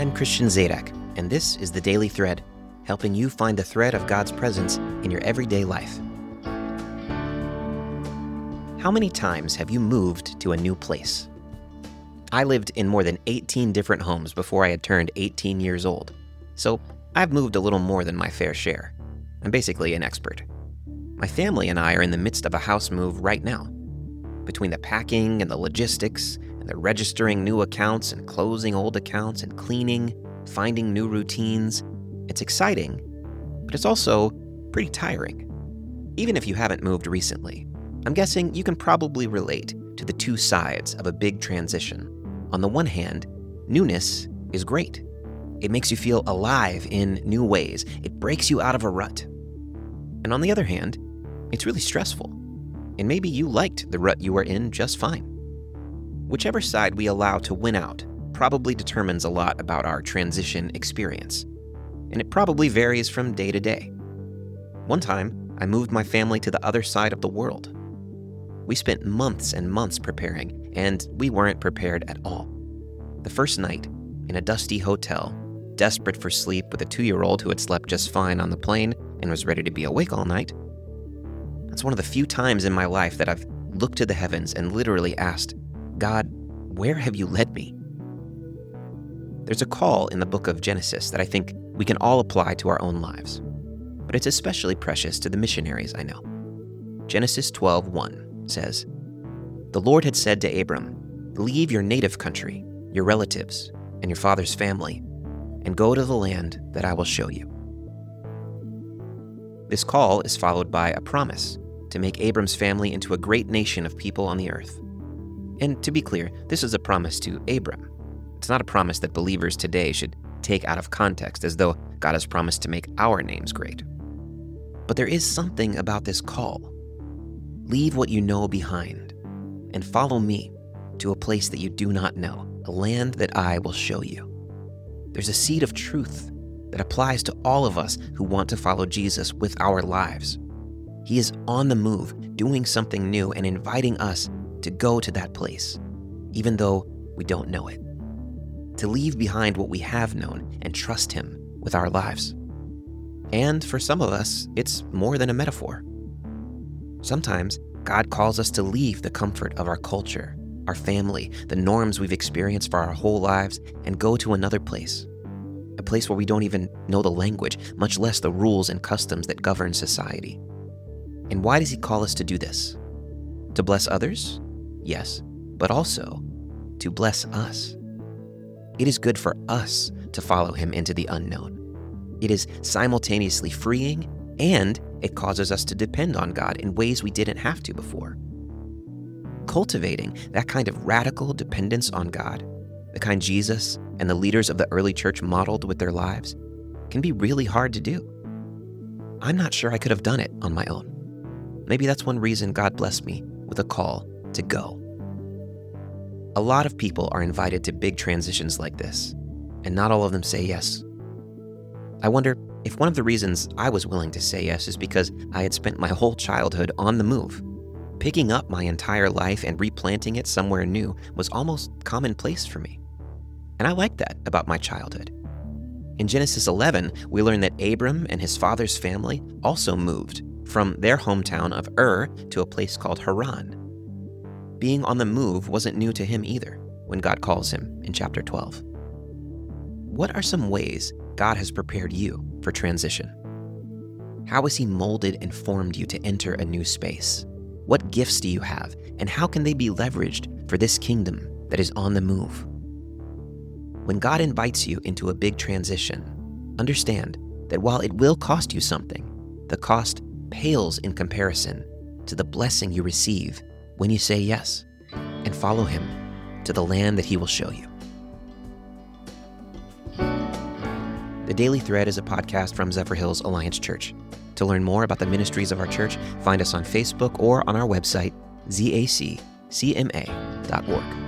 I'm Christian Zadek, and this is The Daily Thread, helping you find the thread of God's presence in your everyday life. How many times have you moved to a new place? I lived in more than 18 different homes before I had turned 18 years old, so I've moved a little more than my fair share. I'm basically an expert. My family and I are in the midst of a house move right now. Between the packing and the logistics, and the registering new accounts and closing old accounts and cleaning, finding new routines, it's exciting, but it's also pretty tiring. Even if you haven't moved recently, I'm guessing you can probably relate to the two sides of a big transition. On the one hand, newness is great. It makes you feel alive in new ways. It breaks you out of a rut. And on the other hand, it's really stressful. And maybe you liked the rut you were in just fine. Whichever side we allow to win out probably determines a lot about our transition experience. And it probably varies from day to day. One time, I moved my family to the other side of the world. We spent months and months preparing, and we weren't prepared at all. The first night, in a dusty hotel, desperate for sleep with a 2-year-old who had slept just fine on the plane and was ready to be awake all night, that's one of the few times in my life that I've looked to the heavens and literally asked, God, where have you led me? There's a call in the book of Genesis that I think we can all apply to our own lives, but it's especially precious to the missionaries I know. Genesis 12:1 says, "The Lord had said to Abram, 'Leave your native country, your relatives, and your father's family, and go to the land that I will show you.'" This call is followed by a promise to make Abram's family into a great nation of people on the earth. And to be clear, this is a promise to Abram. It's not a promise that believers today should take out of context as though God has promised to make our names great. But there is something about this call. Leave what you know behind and follow me to a place that you do not know, a land that I will show you. There's a seed of truth that applies to all of us who want to follow Jesus with our lives. He is on the move, doing something new and inviting us to go to that place, even though we don't know it. To leave behind what we have known and trust Him with our lives. And for some of us, it's more than a metaphor. Sometimes God calls us to leave the comfort of our culture, our family, the norms we've experienced for our whole lives, and go to another place. A place where we don't even know the language, much less the rules and customs that govern society. And why does He call us to do this? To bless others? Yes, but also to bless us. It is good for us to follow Him into the unknown. It is simultaneously freeing, and it causes us to depend on God in ways we didn't have to before. Cultivating that kind of radical dependence on God, the kind Jesus and the leaders of the early church modeled with their lives, can be really hard to do. I'm not sure I could have done it on my own. Maybe that's one reason God blessed me with a call to go. A lot of people are invited to big transitions like this, and not all of them say yes. I wonder if one of the reasons I was willing to say yes is because I had spent my whole childhood on the move. Picking up my entire life and replanting it somewhere new was almost commonplace for me. And I like that about my childhood. In Genesis 11, we learn that Abram and his father's family also moved from their hometown of Ur to a place called Haran. Being on the move wasn't new to him either when God calls him in chapter 12. What are some ways God has prepared you for transition? How has He molded and formed you to enter a new space? What gifts do you have, and how can they be leveraged for this kingdom that is on the move? When God invites you into a big transition, understand that while it will cost you something, the cost pales in comparison to the blessing you receive when you say yes and follow Him to the land that He will show you. The Daily Thread is a podcast from Zephyrhills Alliance Church. To learn more about the ministries of our church, find us on Facebook or on our website, zaccma.org.